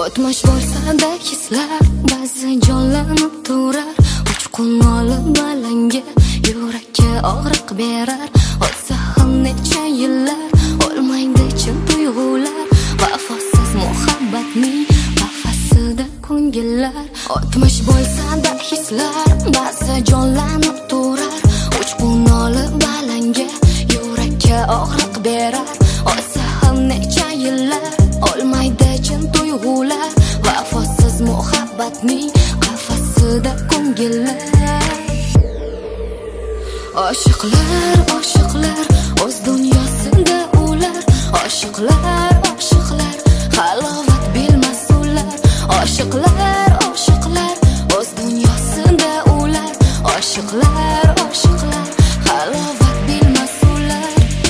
O'tmish bo'lsa-da hislar ba'zi jonlanib turar. Uchqun olib balanga yurakka og'riq berar. O'tsa ham necha yillar olmaydi chin tuyg'ular. Vafosiz muhabbatning qafasida ko'ngillar. O'tmish bo'lsa-da hislar ba'zi jonlanib turar. Uchqun olib balanga yurakka og'riq berar. O'tsa ham necha yillar olmaydi chin tuyg'ular. Vafosiz muhabbatning qafasida ko'ngillar. Oshiqlar, oshiqlar o'z dunyosida ular. Oshiqlar, oshiqlar halovat bilmas ular. Oshiqlar, oshiqlar o'z dunyosida ular. Oshiqlar, oshiqlar halovat bilmas ular.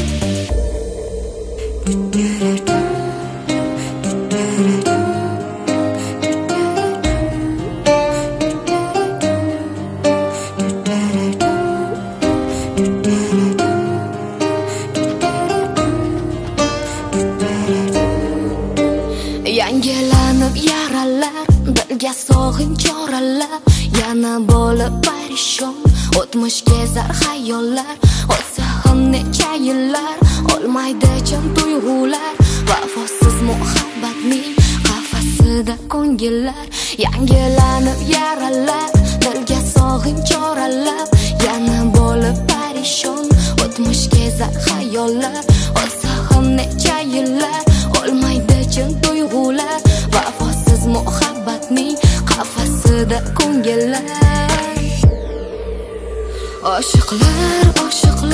Yangilanib yaralar, dilga sog'in choralar. Yana bo'lib parishon, o'tmish kezar xayollar. O'tsa ham necha yillar olmaydi chin tuyg'ular. Vafosiz muhabbatning qafasida ko'ngillar. Yangilanib yaralar, dilga sog'in choralar. Yana bo'lib parishon, o'tmish kezar xayollar. O'tsa ham necha yillar olmaydi chin tuyg'ular. Vafosiz muhabbatning qafasida ko'ngillar. Oshiqlar, oshiqlar